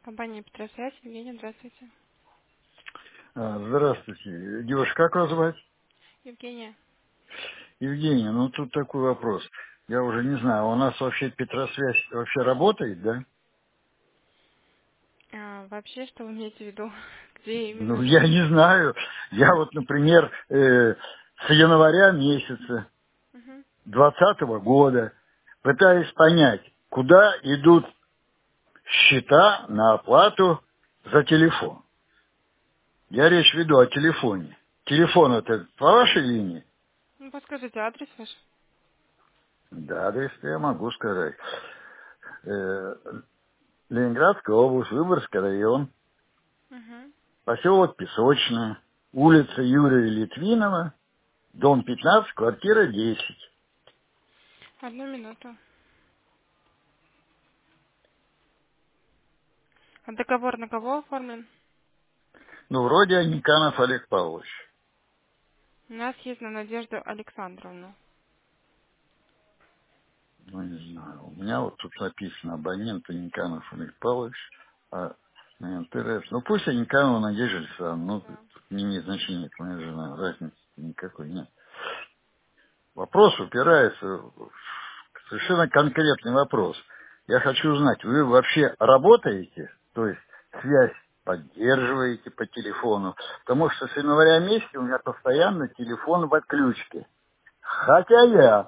Компания Петросвязь. Евгения, здравствуйте. Здравствуйте. Девушка, как вас звать? Евгения. Евгения, ну тут такой вопрос. Я уже не знаю, у нас вообще Петросвязь вообще работает, да? Вообще, что вы имеете в виду? Где Ну, именно? я не знаю. Я вот, например, с января месяца Мгм. 2020 года пытаюсь понять, куда идут счета на оплату за телефон. Я речь веду о телефоне. Телефон это по вашей линии? Ну, подскажите, адрес ваш? Да, адрес я могу сказать. Э, Ленинградская область, Выборгский район, Угу. поселок Песочное, улица Юрия Литвинова, дом 15, квартира 10. Одну минуту. А договор на кого оформлен? Ну, вроде Аниканов Олег Павлович. У нас есть на Надежду Александровну. Ну, не знаю. У меня вот тут написано абонент Аниканов Олег Павлович. А на НТРС. Ну, пусть Аниканова Надежда Александровна. Ну, Да. тут не имеет значения, это моя жена. Разницы никакой нет. Вопрос упирается в совершенно конкретный вопрос. Я хочу узнать, вы вообще работаете? То есть связь поддерживаете по телефону? Потому что с января месяца у меня постоянно телефон в отключке. Хотя я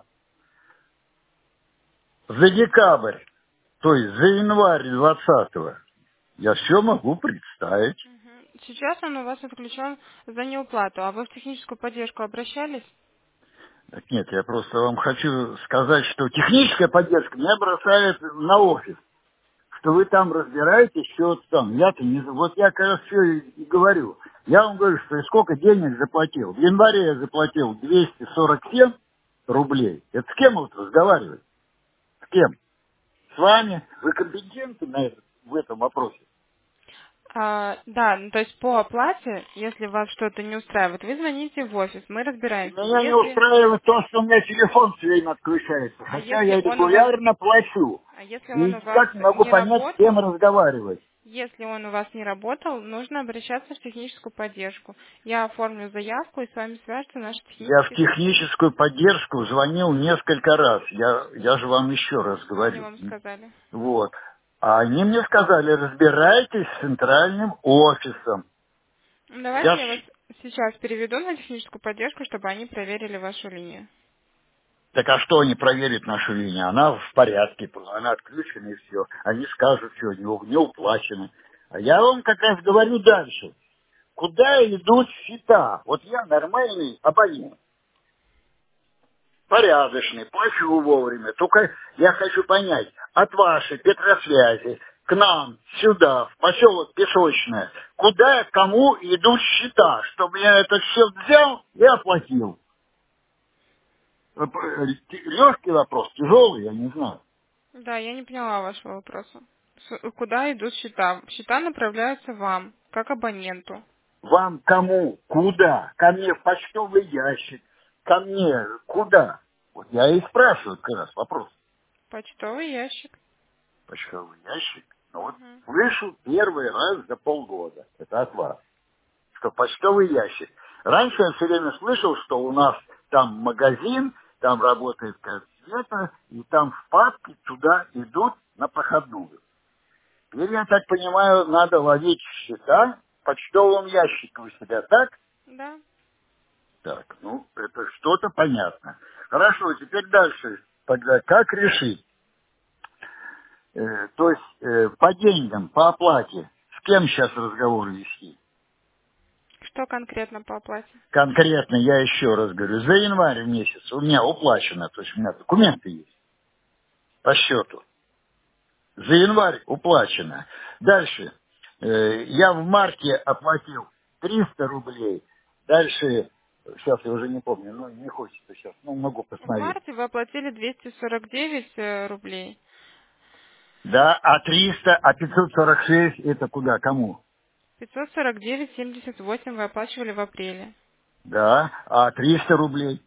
за декабрь, то есть за январь 20-го, я все могу представить. Мгм. Сейчас он у вас отключен за неуплату. А вы в техническую поддержку обращались? Так нет, я просто вам хочу сказать, что техническая поддержка меня бросает на офис. Что вы там разбираетесь, что вот там. Я-то не... Вот я как раз все и говорю. Я вам говорю, что я сколько денег заплатил. В январе я заплатил 247 рублей. Это с кем вот разговаривать? С кем? С вами? Вы компетентны в этом вопросе? Да, ну, то есть по оплате, если вас что-то не устраивает, вы звоните в офис, мы разбираемся. Меня не устраивает то, что у меня телефон все время отключается. А Хотя если я он у вас, регулярно плачу. а если И он у вас никак не могу не понять, с кем работал, разговаривать. если он у вас не работал, нужно обращаться в техническую поддержку. Я оформлю заявку, и с вами свяжется наш Я в технический специалист. техническую поддержку звонил несколько раз. Я же вам еще раз Что они говорю. вам сказали? Вот. А они мне сказали, разбирайтесь с центральным офисом. Ну, давайте Сейчас, я вас сейчас переведу на техническую поддержку, чтобы они проверили вашу линию. так а что они проверят нашу линию? Она в порядке, она отключена и все. Они скажут, что не уплачено. А я вам как раз говорю дальше. Куда идут счета? Вот я нормальный абонент. Порядочный, плачу вовремя. Только я хочу понять, от вашей Петросвязи к нам сюда, в поселок Песочное, куда, кому идут счета, чтобы я этот счет взял и оплатил. Легкий вопрос, тяжелый, я не знаю. Да, я не поняла вашего вопроса. Куда идут счета? Счета направляются вам, как абоненту. Вам кому, куда? Ко мне в почтовый ящик, ко мне куда? Вот я и спрашиваю как раз вопрос. Почтовый ящик. Почтовый ящик. Ну вот Мгм. слышу первый раз за полгода. Это от вас. Что почтовый ящик. Раньше я все время слышал, что у нас там магазин, там работает консьержка, и там в папке туда идут на проходную. Теперь, я так понимаю, надо ловить счета в почтовом ящике у себя, так? Да. Так, ну, это что-то понятно. Хорошо, теперь дальше. Тогда как решить? То есть по деньгам, по оплате, с кем сейчас разговор вести? Что конкретно по оплате? Конкретно я еще раз говорю, за январь месяц у меня уплачено, то есть у меня документы есть по счету. За январь уплачено. Дальше. Я в марте оплатил 300 рублей. Дальше, сейчас я уже не помню, ну не хочется сейчас, ну могу В посмотреть. марте вы оплатили 249 рублей. Да, а 300, а 546 это куда, кому? 549,78 вы оплачивали в апреле. Да, а 300 рублей?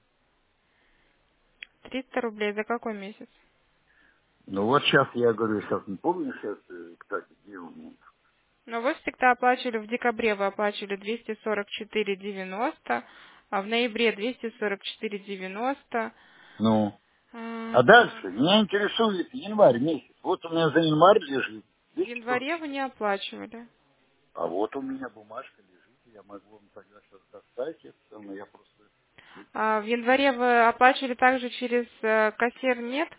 300 рублей за какой месяц? Ну вот сейчас я говорю, сейчас не помню сейчас, кстати, где у меня. Но вы всегда оплачивали, в декабре вы оплачивали 244,90, а в ноябре 244,90. Ну, а Так. дальше меня интересует январь месяц. Вот у меня за январь лежит В январе 240. вы не оплачивали. А вот у меня бумажка лежит, я могу вам тогда сейчас достать это самое, я просто... А в январе вы оплачивали также через кассир, нет?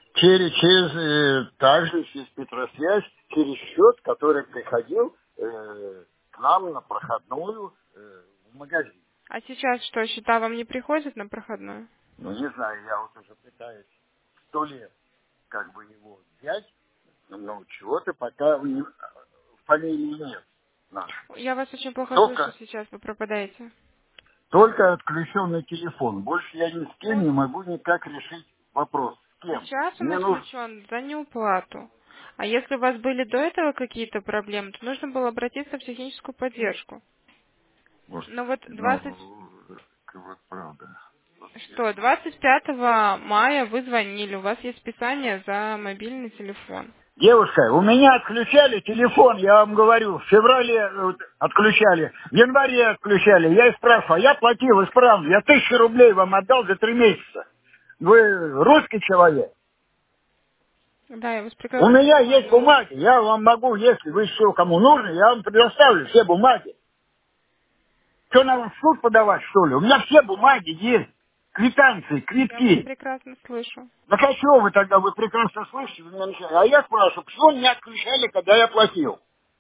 Также через Петросвязь, через счет, который приходил к нам на проходную в магазин. А сейчас что, счета вам не приходят на проходную? Ну, не знаю, я вот уже пытаюсь 100 лет как бы его взять, но чего-то пока фамилии нет нашей. Я вас очень плохо слышу Только, сейчас, вы пропадаете. только отключенный телефон. Больше я ни с кем не могу никак решить вопрос. С кем? Сейчас он Мне нужно... отключен за неуплату. А если у вас были до этого какие-то проблемы, то нужно было обратиться в техническую поддержку. Может, Но вот ну, 20... вот правда. Что, 25 мая вы звонили, у вас есть списание за мобильный телефон. Девушка, у меня отключали телефон, я вам говорю, в феврале отключали, в январе отключали. Я и спрашивал, я платил исправно, я 1000 рублей вам отдал за 3 месяца. Вы русский человек. Да, я вас У прекрасно меня есть понимаю. бумаги, я вам могу, если вы еще кому нужно, я вам предоставлю все бумаги. Что, надо в суд подавать, что ли? У меня все бумаги есть, квитанции, Я вас квитки. прекрасно слышу. Так а чего вы тогда, вы прекрасно слышите, вы меня начинаете. А я спрашиваю, почему меня отключали, когда я платил?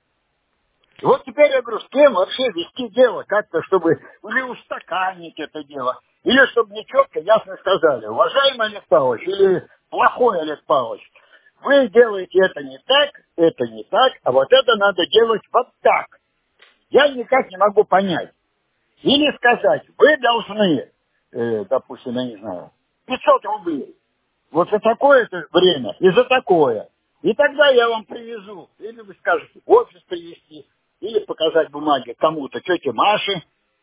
И вот теперь я говорю, с кем вообще вести дело, как-то, чтобы или устаканить это дело, или чтобы мне четко, ясно сказали, уважаемый Олег Павлович, или плохой Олег Павлович, вы делаете это не так, а вот это надо делать вот так. Я никак не могу понять. Или сказать, вы должны, допустим, я не знаю, 500 рублей. Вот за такое-то время и за такое. И тогда я вам привезу. Или вы скажете, в офис привезти, или показать бумаги кому-то, тете Маше,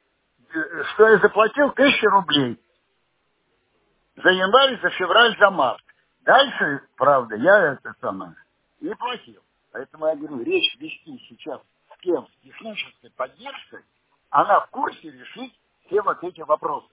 что я заплатил 1000 рублей за январь, за февраль, за март. Дальше, правда, я это самое не платил. Поэтому я говорю, речь вести сейчас с кем? С технической поддержкой, она в курсе решить все вот эти вопросы.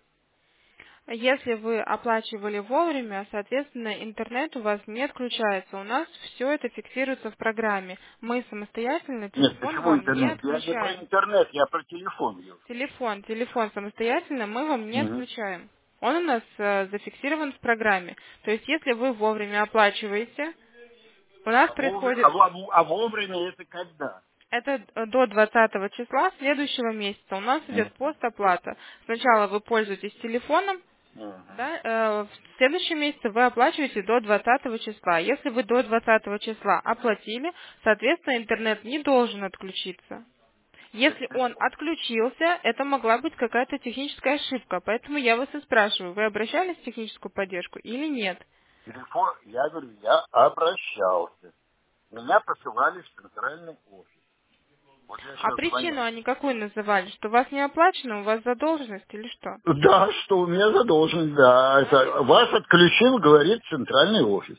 Если вы оплачивали вовремя, соответственно, интернет у вас не отключается. У нас все это фиксируется в программе. Мы самостоятельно Нет, телефон почему вам не интернет? Я не про отключаем. интернет, я про телефон. Телефон самостоятельно мы вам не Угу. отключаем. Он у нас зафиксирован в программе. То есть, если вы вовремя оплачиваете, у нас происходит А вовремя это когда? это до 20 числа следующего месяца. У нас Мгм. идет постоплата. Сначала вы пользуетесь телефоном, Мгм. да, в следующем месяце вы оплачиваете до 20 числа. Если вы до 20 числа оплатили, соответственно, интернет не должен отключиться. Если он отключился, это могла быть какая-то техническая ошибка. Поэтому я вас и спрашиваю, вы обращались в техническую поддержку или нет? Телефон, я говорю, я обращался. Меня посылали в центральный офис. Вот я А сейчас звоню. причину они какую называли? Что у вас не оплачено, у вас задолженность или что? Да, что у меня задолженность, да. Значит, Это вас отключил, говорит центральный офис.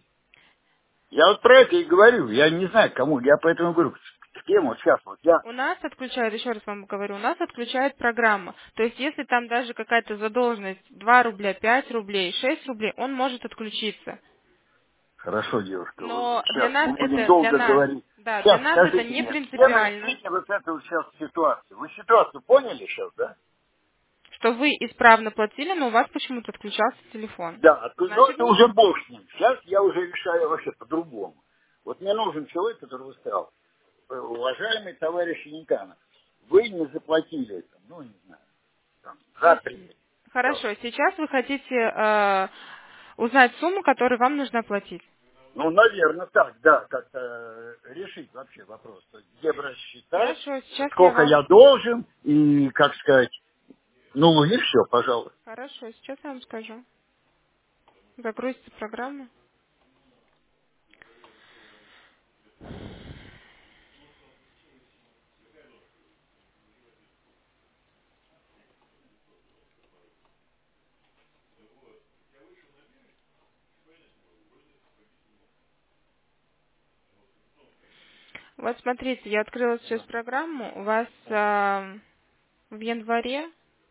Я вот про это и говорю. Я не знаю, кому. Я поэтому говорю, с кем вот сейчас. Вот я у нас отключают, еще раз вам говорю, у нас отключает программа. То есть, если там даже какая-то задолженность 2 рубля, 5 рублей, 6 рублей, он может отключиться. Хорошо, девушка, вот Но для сейчас нас мы будем это, для долго нас, говорить. да, для Сейчас нас это скажите не мне, с кем принципиально, решите вот эту сейчас ситуацию? Вы ситуацию поняли сейчас, да? что вы исправно платили, но у вас почему-то отключался телефон. Да, но Значит, это уже бог с ним. Сейчас я уже решаю вообще по-другому. Вот мне нужен человек, который сказал, уважаемый товарищ Яниканов, вы не заплатили это, ну, не знаю, там, за то есть, апрель. хорошо, сейчас вы хотите узнать сумму, которую вам нужно платить. Ну, наверное, так, да, как-то решить вообще вопрос. То есть, где брать счета, Хорошо, сейчас я сколько вам... я должен, и, как сказать, ну, и все, пожалуйста. Хорошо, сейчас я вам скажу. Загрузите программу. Вот смотрите, я открыла сейчас программу. У вас в январе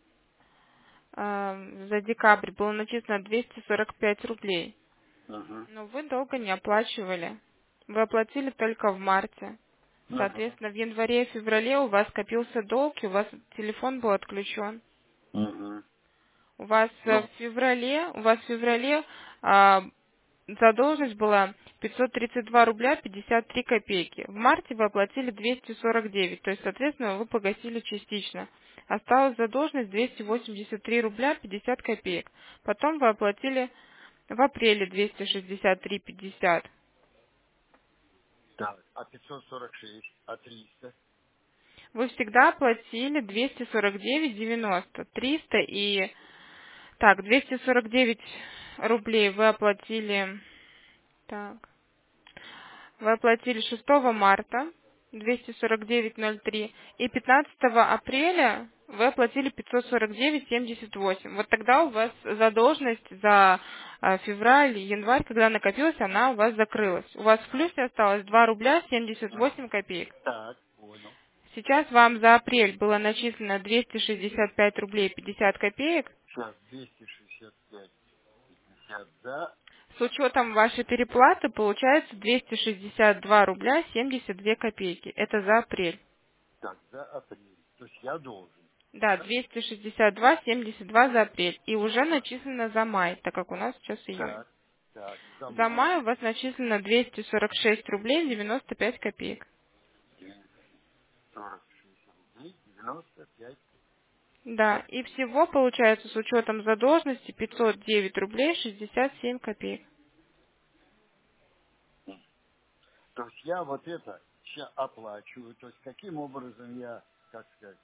за декабрь было начислено 245 рублей. Ага. Но вы долго не оплачивали. Вы оплатили только в марте. Ага. Соответственно, в январе и феврале у вас копился долг, и у вас телефон был отключен. Ага. У вас Ну, в феврале а, задолженность была 532 рубля 53 копейки. В марте вы оплатили 249, то есть, соответственно, вы погасили частично. Осталась задолженность 283 рубля 50 копеек. Потом вы оплатили в апреле 263,50. так, а 546, а 300? Вы всегда платили 249,90. 300 и... Так, 249 рублей вы оплатили... Так. Вы оплатили 6 марта 249,03 и 15 апреля вы оплатили 549,78. Вот тогда у вас задолженность за февраль, январь, когда накопилась, она у вас закрылась. У вас в плюсе осталось 2 рубля 78 копеек. Так, понял. Сейчас вам за апрель было начислено 265 рублей 50 копеек. Сейчас 265, 50, да. С учетом вашей переплаты получается 262 рубля 72 копейки. Это за апрель. Так, за апрель. То есть я должен. Да, Да? 262,72 за апрель. И уже начислено за май, так как у нас сейчас июнь. Так, так, за За май. май у вас начислено 246 рублей 95 копеек. 46 рублей, 95. Да, и всего получается с учетом задолженности 509 рублей 67 копеек. То есть я вот это сейчас оплачиваю. То есть каким образом я, как сказать,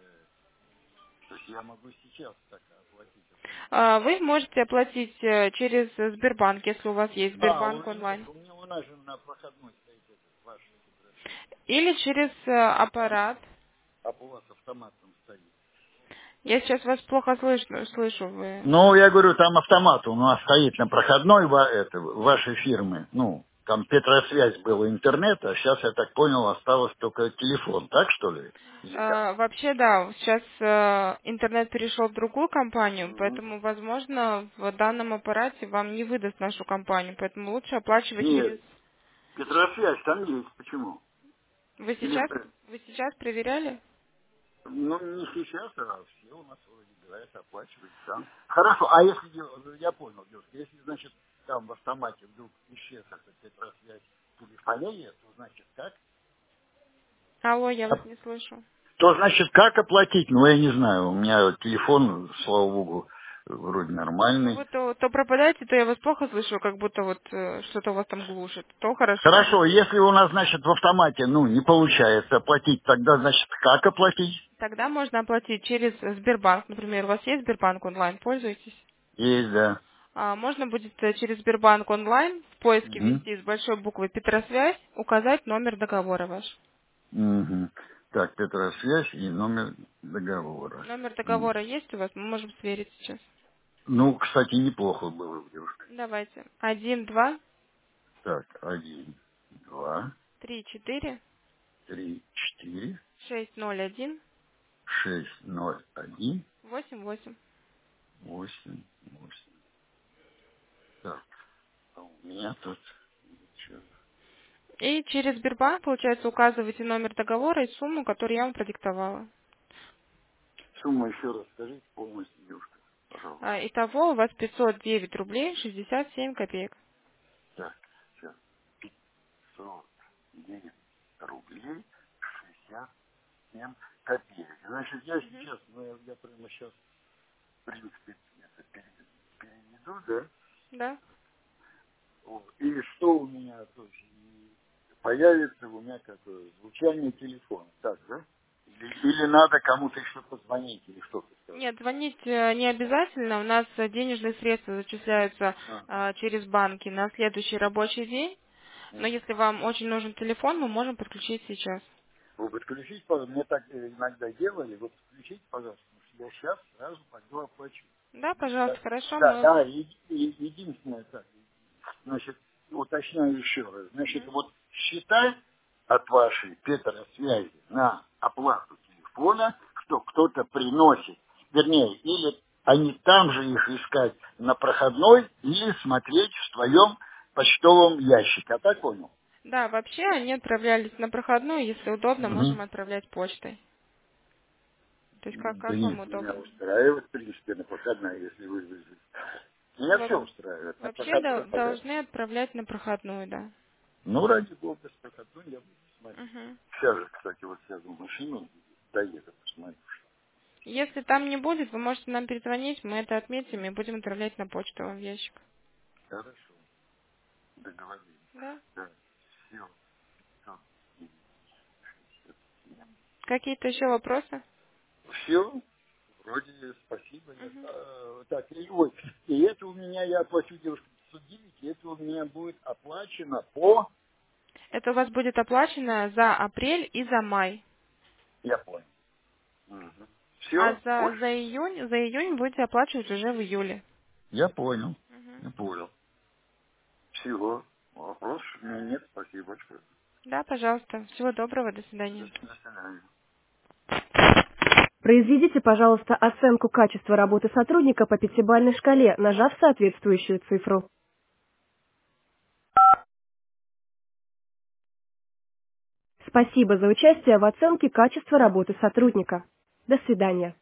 то есть я могу сейчас так оплатить это. Вы можете оплатить через Сбербанк, если у вас есть А, Сбербанк онлайн. у нас же на проходной стоит этот ваш гидросвязь. Или через аппарат. А у вас автомат там стоит. Я сейчас вас плохо слышу. Вы... Ну, я говорю, там автомат у нас стоит на проходной вашей фирмы. Ну, там Петросвязь был интернет, а сейчас, я так понял, осталось только телефон. Так, что ли? Или как? Вообще, да, сейчас интернет перешел в другую компанию, Мгм. поэтому, возможно, в данном аппарате вам не выдаст нашу компанию, поэтому лучше оплачивать через... Нет, Петросвязь там есть. Почему? Вы Или, сейчас, вы сейчас проверяли? ну, не сейчас, а все у нас вроде говорят, оплачивать сам. Хорошо, а если, я понял, девушка, если, значит, там в автомате вдруг исчез эта Петросвязь телефония, то, значит, как? Алло, я вас не слышу. То, значит, как оплатить? Ну, я не знаю, у меня телефон, слава богу, вроде Ну, нормальный. вы то пропадаете, то я вас плохо слышу, как будто вот что-то у вас там глушит. То хорошо. Хорошо, если у нас, значит, в автомате, ну, не получается оплатить, тогда, значит, как оплатить? Тогда можно оплатить через Сбербанк. Например, у вас есть Сбербанк онлайн, пользуетесь? Есть, да. Можно будет через Сбербанк онлайн в поиске Мгм. ввести с большой буквы Петросвязь, указать номер договора ваш. Мгм. Так, Петросвязь и номер договора. Номер договора есть у вас? Мы можем сверить сейчас. Ну, кстати, неплохо было бы, девушка. Давайте. 1, 2, Так, 1, 2, 3, 4, 3, 4, 6, 0, 1, 6, 0, 1, 8, 8. 8, 8. Так, а у меня тут ничего. И через Сбербанк, получается, указываете номер договора и сумму, которую я вам продиктовала. Сумму еще раз скажите полностью, девушка, пожалуйста. Итого у вас 509 рублей 67 копеек. Так, сейчас. 509 рублей 67 копеек. Значит, я Мгм. сейчас, ну, я прямо сейчас, в принципе, это переведу, да? Да. Вот. И что у меня, то есть, и появится у меня какое звучание телефона, так, да? Или надо кому-то еще позвонить, или что-то сказать. Нет, звонить не обязательно. У нас денежные средства зачисляются Ага. через банки на следующий рабочий день. Но Мгм. если вам очень нужен телефон, мы можем подключить сейчас. Вы подключите, пожалуйста, мне так иногда делали, вот включите, пожалуйста, потому что я сейчас сразу пойду оплачу. Да, пожалуйста, Да, хорошо. да, Мы... да, единственное так, значит, уточняю еще раз. Значит, Мгм. вот счета от вашей Петросвязи на оплату телефона, что кто-то приносит, вернее, или они там же их искать на проходной, или смотреть в своем почтовом ящике. А так понял? Да, вообще они отправлялись на проходную, если удобно, можем Угу. отправлять почтой. То есть Да как вам нет, меня удобно. устраивает, в принципе, на проходная, если вы вызвали. Меня Во- все устраивает. На Вообще проходной, пожалуйста. должны отправлять на проходную, да. Ну, ради бога, с проходной я буду смотреть. Мгм. Сейчас же, кстати, вот сяду в машину, доеду, посмотрю. Если там не будет, вы можете нам перезвонить, мы это отметим и будем отправлять на почту вам в ящик. Хорошо, договорились. Да? Да, все, Какие-то еще вопросы? все, вроде спасибо. Мгм. Так, и, ой, и это у меня, я оплачу девушке 509, и это у меня будет оплачено по... Это у вас будет оплачено за апрель и за май. Я понял. Угу. А Все, за, больше? за июнь будете оплачивать уже в июле. Я понял, Мгм. я понял. Всего. Вопросов у меня нет, спасибо большое. Да, пожалуйста. Всего доброго, до До свидания. свидания. Произведите, пожалуйста, оценку качества работы сотрудника по пятибалльной шкале, нажав соответствующую цифру. Спасибо за участие в оценке качества работы сотрудника. До свидания.